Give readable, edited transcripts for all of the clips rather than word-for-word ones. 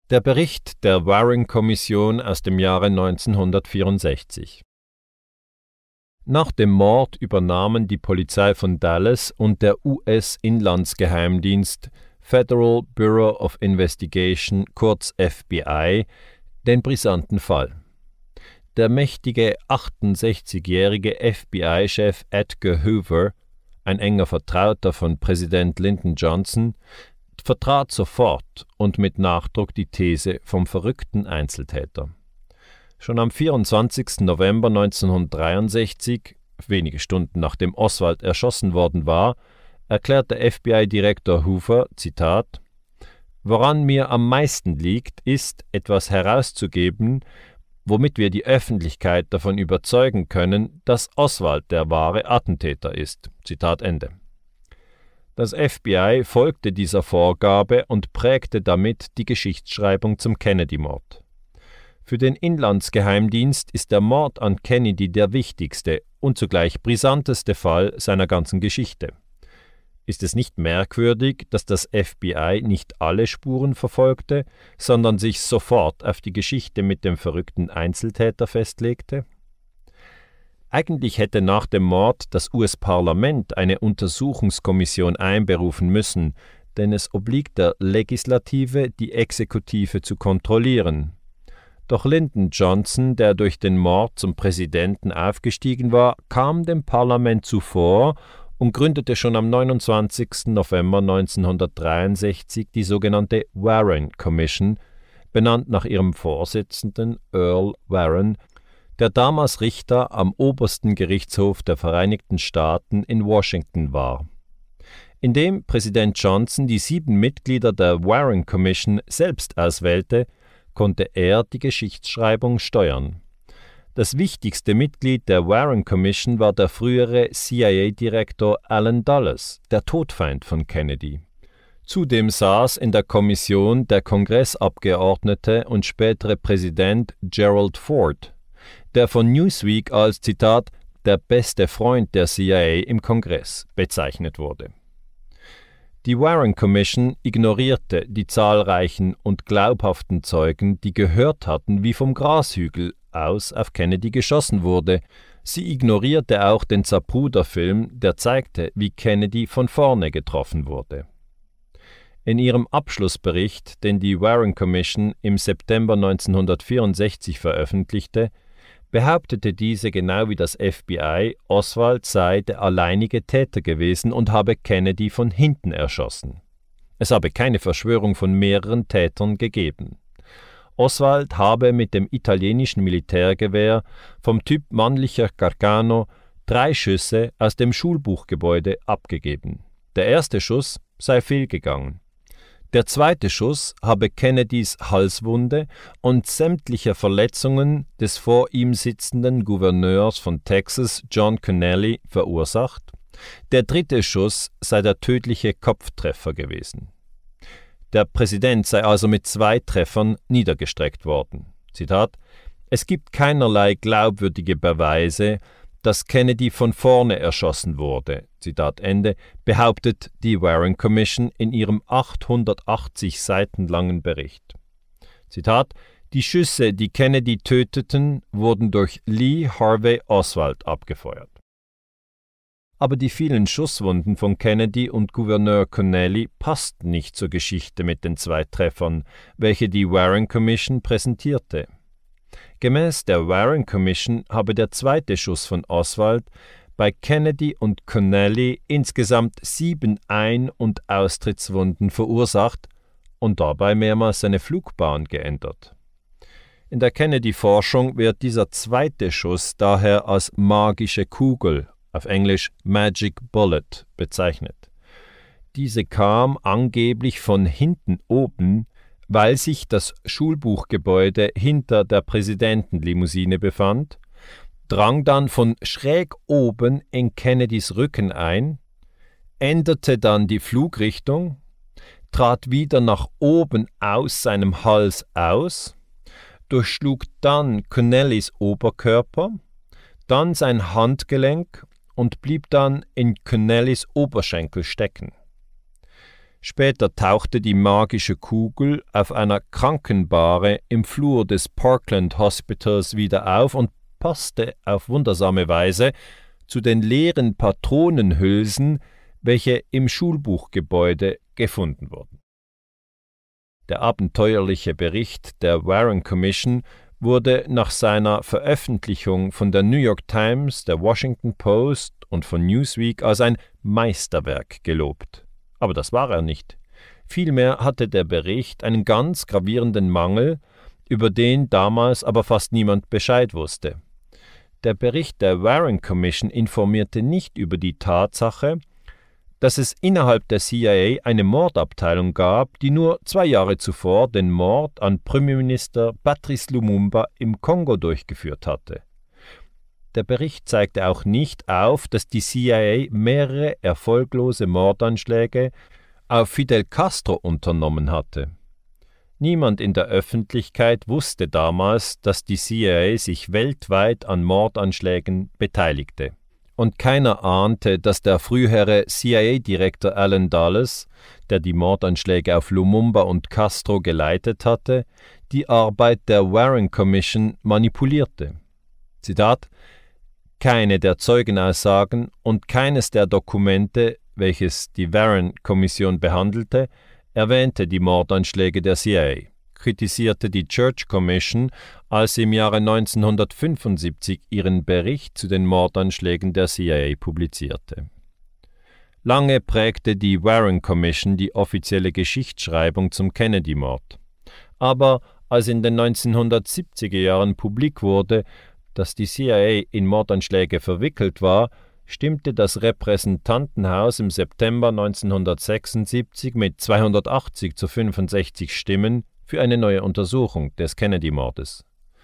Der Bericht der Warren-Kommission aus dem Jahre 1964. Nach dem Mord übernahmen die Polizei von Dallas und der US-Inlandsgeheimdienst Federal Bureau of Investigation, kurz FBI, den brisanten Fall. Der mächtige 68-jährige FBI-Chef Edgar Hoover, ein enger Vertrauter von Präsident Lyndon Johnson, vertrat sofort und mit Nachdruck die These vom verrückten Einzeltäter. Schon am 24. November 1963, wenige Stunden nachdem Oswald erschossen worden war, erklärte FBI-Direktor Hoover, Zitat: „Woran mir am meisten liegt, ist, etwas herauszugeben, womit wir die Öffentlichkeit davon überzeugen können, dass Oswald der wahre Attentäter ist." Zitat Ende. Das FBI folgte dieser Vorgabe und prägte damit die Geschichtsschreibung zum Kennedy-Mord. Für den Inlandsgeheimdienst ist der Mord an Kennedy der wichtigste und zugleich brisanteste Fall seiner ganzen Geschichte. Ist es nicht merkwürdig, dass das FBI nicht alle Spuren verfolgte, sondern sich sofort auf die Geschichte mit dem verrückten Einzeltäter festlegte? Eigentlich hätte nach dem Mord das US-Parlament eine Untersuchungskommission einberufen müssen, denn es obliegt der Legislative, die Exekutive zu kontrollieren. Doch Lyndon Johnson, der durch den Mord zum Präsidenten aufgestiegen war, kam dem Parlament zuvor und gründete schon am 29. November 1963 die sogenannte Warren Commission, benannt nach ihrem Vorsitzenden Earl Warren, der damals Richter am obersten Gerichtshof der Vereinigten Staaten in Washington war. Indem Präsident Johnson die 7 Mitglieder der Warren Commission selbst auswählte, konnte er die Geschichtsschreibung steuern. Das wichtigste Mitglied der Warren Commission war der frühere CIA-Direktor Allen Dulles, der Todfeind von Kennedy. Zudem saß in der Kommission der Kongressabgeordnete und spätere Präsident Gerald Ford, der von Newsweek als, Zitat, der beste Freund der CIA im Kongress bezeichnet wurde. Die Warren Commission ignorierte die zahlreichen und glaubhaften Zeugen, die gehört hatten, wie vom Grashügel aus auf Kennedy geschossen wurde. Sie ignorierte auch den Zapruder-Film, der zeigte, wie Kennedy von vorne getroffen wurde. In ihrem Abschlussbericht, den die Warren Commission im September 1964 veröffentlichte, behauptete diese genau wie das FBI, Oswald sei der alleinige Täter gewesen und habe Kennedy von hinten erschossen. Es habe keine Verschwörung von mehreren Tätern gegeben. Oswald habe mit dem italienischen Militärgewehr vom Typ männlicher Gargano 3 Schüsse aus dem Schulbuchgebäude abgegeben. Der erste Schuss sei fehlgegangen. Der zweite Schuss habe Kennedys Halswunde und sämtliche Verletzungen des vor ihm sitzenden Gouverneurs von Texas, John Connally, verursacht. Der dritte Schuss sei der tödliche Kopftreffer gewesen. Der Präsident sei also mit 2 Treffern niedergestreckt worden. Zitat: „Es gibt keinerlei glaubwürdige Beweise, dass Kennedy von vorne erschossen wurde", Zitat Ende, behauptet die Warren Commission in ihrem 880 Seiten langen Bericht. Zitat: „Die Schüsse, die Kennedy töteten, wurden durch Lee Harvey Oswald abgefeuert." Aber die vielen Schusswunden von Kennedy und Gouverneur Connally passten nicht zur Geschichte mit den 2 Treffern, welche die Warren Commission präsentierte. Gemäß der Warren Commission habe der zweite Schuss von Oswald bei Kennedy und Connally insgesamt 7 Ein- und Austrittswunden verursacht und dabei mehrmals seine Flugbahn geändert. In der Kennedy-Forschung wird dieser zweite Schuss daher als magische Kugel, auf Englisch Magic Bullet, bezeichnet. Diese kam angeblich von hinten oben, weil sich das Schulbuchgebäude hinter der Präsidentenlimousine befand, drang dann von schräg oben in Kennedys Rücken ein, änderte dann die Flugrichtung, trat wieder nach oben aus seinem Hals aus, durchschlug dann Connallys Oberkörper, dann sein Handgelenk und blieb dann in Connallys Oberschenkel stecken. Später tauchte die magische Kugel auf einer Krankenbahre im Flur des Parkland Hospitals wieder auf und passte auf wundersame Weise zu den leeren Patronenhülsen, welche im Schulbuchgebäude gefunden wurden. Der abenteuerliche Bericht der Warren Commission wurde nach seiner Veröffentlichung von der New York Times, der Washington Post und von Newsweek als ein Meisterwerk gelobt. Aber das war er nicht. Vielmehr hatte der Bericht einen ganz gravierenden Mangel, über den damals aber fast niemand Bescheid wusste. Der Bericht der Warren Commission informierte nicht über die Tatsache, dass es innerhalb der CIA eine Mordabteilung gab, die nur 2 Jahre zuvor den Mord an Premierminister Patrice Lumumba im Kongo durchgeführt hatte. Der Bericht zeigte auch nicht auf, dass die CIA mehrere erfolglose Mordanschläge auf Fidel Castro unternommen hatte. Niemand in der Öffentlichkeit wusste damals, dass die CIA sich weltweit an Mordanschlägen beteiligte. Und keiner ahnte, dass der frühere CIA-Direktor Alan Dulles, der die Mordanschläge auf Lumumba und Castro geleitet hatte, die Arbeit der Warren Commission manipulierte. Zitat: Keine der Zeugenaussagen und keines der Dokumente, welches die Warren-Kommission behandelte, erwähnte die Mordanschläge der CIA, kritisierte die Church Commission, als sie im Jahre 1975 ihren Bericht zu den Mordanschlägen der CIA publizierte. Lange prägte die Warren Commission die offizielle Geschichtsschreibung zum Kennedy-Mord. Aber als in den 1970er Jahren publik wurde, dass die CIA in Mordanschläge verwickelt war, stimmte das Repräsentantenhaus im September 1976 mit 280 zu 65 Stimmen für eine neue Untersuchung des Kennedy-Mordes.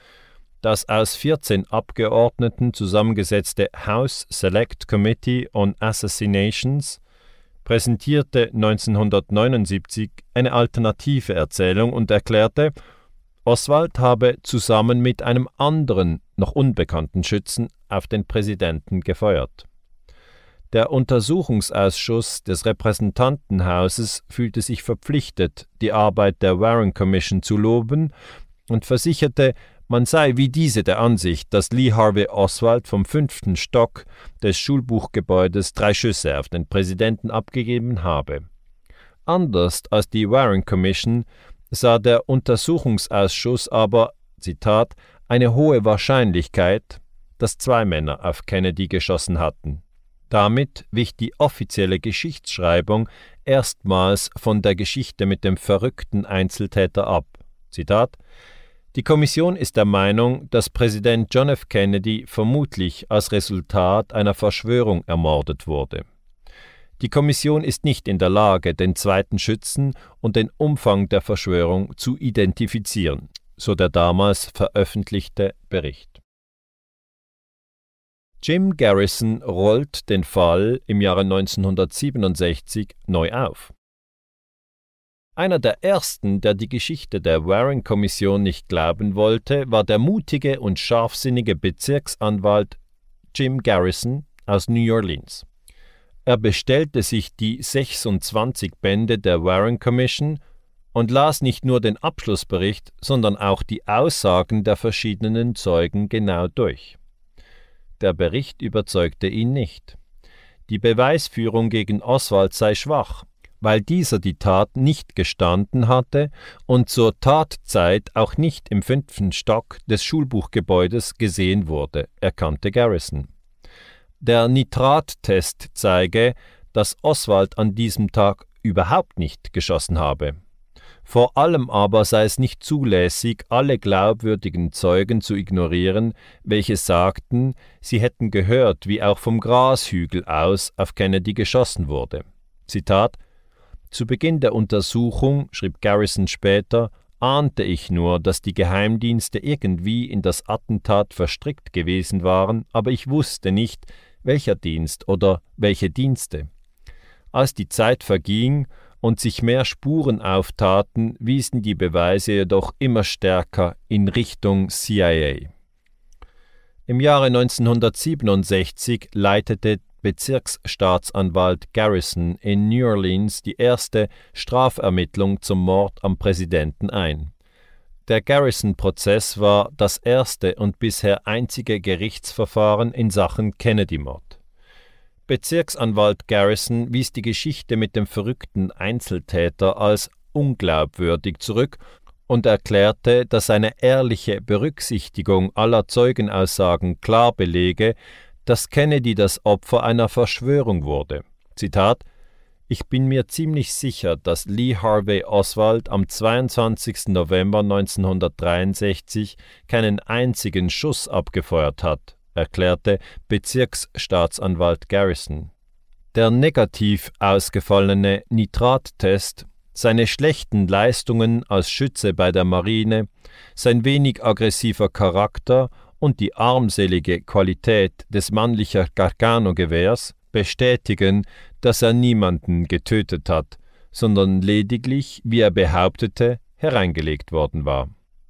Das aus 14 Abgeordneten zusammengesetzte House Select Committee on Assassinations präsentierte 1979 eine alternative Erzählung und erklärte, Oswald habe zusammen mit einem anderen, noch unbekannten Schützen auf den Präsidenten gefeuert. Der Untersuchungsausschuss des Repräsentantenhauses fühlte sich verpflichtet, die Arbeit der Warren Commission zu loben und versicherte, man sei wie diese der Ansicht, dass Lee Harvey Oswald vom 5. Stock des Schulbuchgebäudes 3 Schüsse auf den Präsidenten abgegeben habe. Anders als die Warren Commission sah der Untersuchungsausschuss aber, Zitat, eine hohe Wahrscheinlichkeit, dass 2 Männer auf Kennedy geschossen hatten. Damit wich die offizielle Geschichtsschreibung erstmals von der Geschichte mit dem verrückten Einzeltäter ab. Zitat: Die Kommission ist der Meinung, dass Präsident John F. Kennedy vermutlich als Resultat einer Verschwörung ermordet wurde. Die Kommission ist nicht in der Lage, den zweiten Schützen und den Umfang der Verschwörung zu identifizieren, so der damals veröffentlichte Bericht. Jim Garrison rollt den Fall im Jahre 1967 neu auf. Einer der ersten, der die Geschichte der Warren-Kommission nicht glauben wollte, war der mutige und scharfsinnige Bezirksanwalt Jim Garrison aus New Orleans. Er bestellte sich die 26 Bände der Warren Commission und las nicht nur den Abschlussbericht, sondern auch die Aussagen der verschiedenen Zeugen genau durch. Der Bericht überzeugte ihn nicht. Die Beweisführung gegen Oswald sei schwach, weil dieser die Tat nicht gestanden hatte und zur Tatzeit auch nicht im 5. Stock des Schulbuchgebäudes gesehen wurde, erkannte Garrison. Der Nitrattest zeige, dass Oswald an diesem Tag überhaupt nicht geschossen habe. Vor allem aber sei es nicht zulässig, alle glaubwürdigen Zeugen zu ignorieren, welche sagten, sie hätten gehört, wie auch vom Grashügel aus auf Kennedy geschossen wurde. Zitat: Zu Beginn der Untersuchung, schrieb Garrison später, ahnte ich nur, dass die Geheimdienste irgendwie in das Attentat verstrickt gewesen waren, aber ich wusste nicht, welcher Dienst oder welche Dienste. Als die Zeit verging und sich mehr Spuren auftaten, wiesen die Beweise jedoch immer stärker in Richtung CIA. Im Jahre 1967 leitete Bezirksstaatsanwalt Garrison in New Orleans die erste Strafermittlung zum Mord am Präsidenten ein. Der Garrison-Prozess war das erste und bisher einzige Gerichtsverfahren in Sachen Kennedy-Mord. Bezirksanwalt Garrison wies die Geschichte mit dem verrückten Einzeltäter als unglaubwürdig zurück und erklärte, dass eine ehrliche Berücksichtigung aller Zeugenaussagen klar belege, dass Kennedy das Opfer einer Verschwörung wurde. Zitat: Ich bin mir ziemlich sicher, dass Lee Harvey Oswald am 22. November 1963 keinen einzigen Schuss abgefeuert hat, erklärte Bezirksstaatsanwalt Garrison. Der negativ ausgefallene Nitrattest, seine schlechten Leistungen als Schütze bei der Marine, sein wenig aggressiver Charakter und die armselige Qualität des mannlichen Gargano-Gewehrs bestätigen, dass er niemanden getötet hat, sondern lediglich, wie er behauptete, hereingelegt worden war.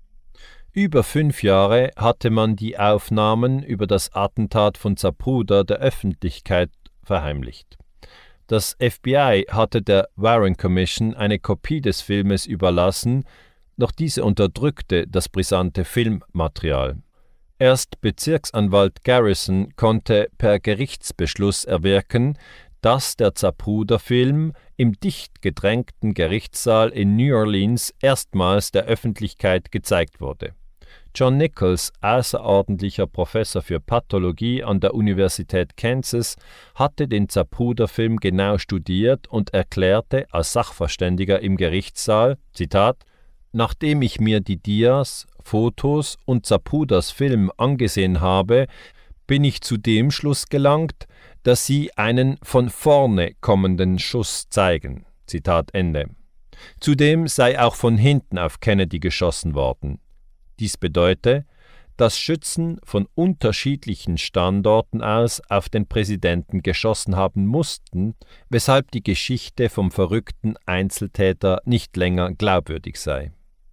Über 5 Jahre hatte man die Aufnahmen über das Attentat von Zapruder der Öffentlichkeit verheimlicht. Das FBI hatte der Warren Commission eine Kopie des Filmes überlassen, doch diese unterdrückte das brisante Filmmaterial. Erst Bezirksanwalt Garrison konnte per Gerichtsbeschluss erwirken, dass der Zapruder-Film im dicht gedrängten Gerichtssaal in New Orleans erstmals der Öffentlichkeit gezeigt wurde. John Nichols, außerordentlicher Professor für Pathologie an der Universität Kansas, hatte den Zapruder-Film genau studiert und erklärte als Sachverständiger im Gerichtssaal, Zitat: Nachdem ich mir die Dias, Fotos und Zapruders Film angesehen habe, bin ich zu dem Schluss gelangt, dass sie einen von vorne kommenden Schuss zeigen. Zitat Ende. Zudem sei auch von hinten auf Kennedy geschossen worden. Dies bedeute, dass Schützen von unterschiedlichen Standorten aus auf den Präsidenten geschossen haben mussten, weshalb die Geschichte vom verrückten Einzeltäter nicht länger glaubwürdig sei.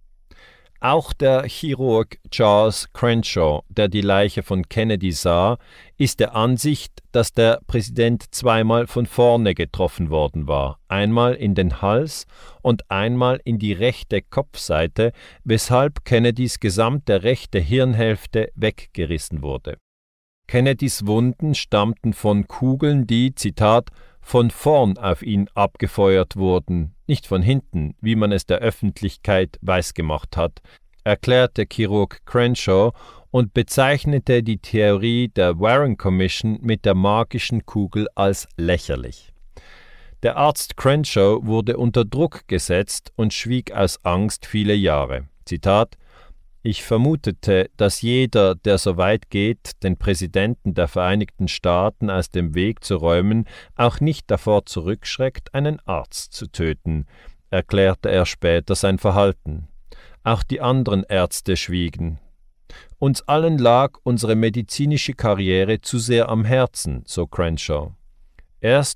Auch der Chirurg Charles Crenshaw, der die Leiche von Kennedy sah, ist der Ansicht, dass der Präsident zweimal von vorne getroffen worden war, einmal in den Hals und einmal in die rechte Kopfseite, weshalb Kennedys gesamte rechte Hirnhälfte weggerissen wurde. Kennedys Wunden stammten von Kugeln, die, Zitat, von vorn auf ihn abgefeuert wurden, nicht von hinten, wie man es der Öffentlichkeit weisgemacht hat, erklärte Chirurg Crenshaw und bezeichnete die Theorie der Warren Commission mit der magischen Kugel als lächerlich. Der Arzt Crenshaw wurde unter Druck gesetzt und schwieg aus Angst viele Jahre. Zitat: Ich vermutete, dass jeder, der so weit geht, den Präsidenten der Vereinigten Staaten aus dem Weg zu räumen, auch nicht davor zurückschreckt, einen Arzt zu töten, erklärte er später sein Verhalten. Auch die anderen Ärzte schwiegen. Uns allen lag unsere medizinische Karriere zu sehr am Herzen, so Crenshaw. Erst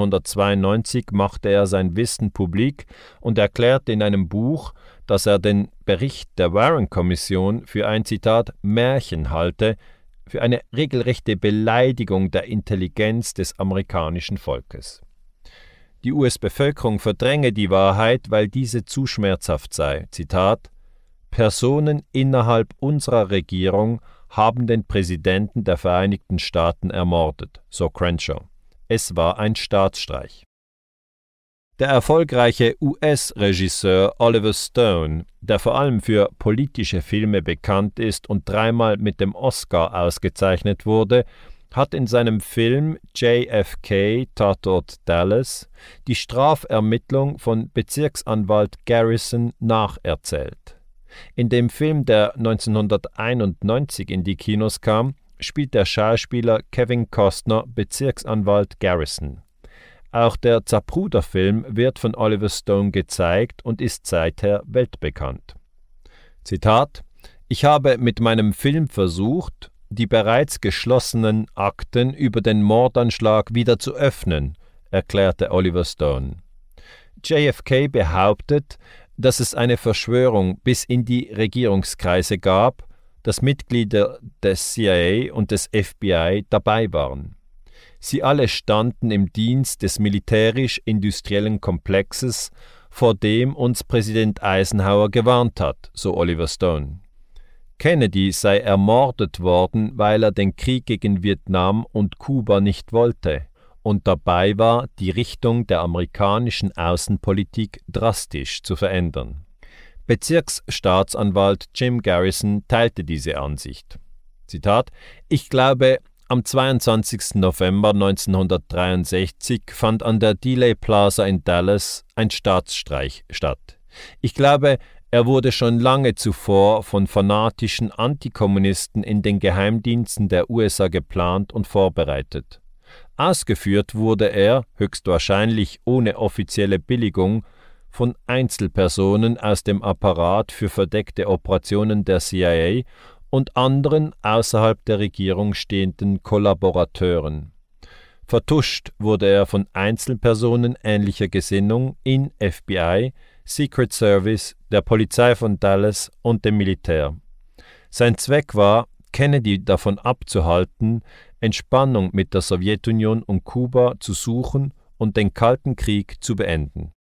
1992 machte er sein Wissen publik und erklärte in einem Buch, dass er den Bericht der Warren-Kommission für ein, Zitat, Märchen halte, für eine regelrechte Beleidigung der Intelligenz des amerikanischen Volkes. Die US-Bevölkerung verdränge die Wahrheit, weil diese zu schmerzhaft sei. Zitat: Personen innerhalb unserer Regierung haben den Präsidenten der Vereinigten Staaten ermordet, so Crenshaw. Es war ein Staatsstreich. Der erfolgreiche US-Regisseur Oliver Stone, der vor allem für politische Filme bekannt ist und 3-mal mit dem Oscar ausgezeichnet wurde, hat in seinem Film JFK Tatort Dallas die Strafermittlung von Bezirksanwalt Garrison nacherzählt. In dem Film, der 1991 in die Kinos kam, spielt der Schauspieler Kevin Costner Bezirksanwalt Garrison. Auch der Zapruder-Film wird von Oliver Stone gezeigt und ist seither weltbekannt. Zitat: Ich habe mit meinem Film versucht, die bereits geschlossenen Akten über den Mordanschlag wieder zu öffnen, erklärte Oliver Stone. JFK behauptet, dass es eine Verschwörung bis in die Regierungskreise gab, dass Mitglieder des CIA und des FBI dabei waren. Sie alle standen im Dienst des militärisch-industriellen Komplexes, vor dem uns Präsident Eisenhower gewarnt hat, so Oliver Stone. Kennedy sei ermordet worden, weil er den Krieg gegen Vietnam und Kuba nicht wollte und dabei war, die Richtung der amerikanischen Außenpolitik drastisch zu verändern. Bezirksstaatsanwalt Jim Garrison teilte diese Ansicht. Zitat: Ich glaube, am 22. November 1963 fand an der Dealey Plaza in Dallas ein Staatsstreich statt. Ich glaube, er wurde schon lange zuvor von fanatischen Antikommunisten in den Geheimdiensten der USA geplant und vorbereitet. Ausgeführt wurde er, höchstwahrscheinlich ohne offizielle Billigung, von Einzelpersonen aus dem Apparat für verdeckte Operationen der CIA und anderen außerhalb der Regierung stehenden Kollaborateuren. Vertuscht wurde er von Einzelpersonen ähnlicher Gesinnung in FBI, Secret Service, der Polizei von Dallas und dem Militär. Sein Zweck war, Kennedy davon abzuhalten, Entspannung mit der Sowjetunion und Kuba zu suchen und den Kalten Krieg zu beenden.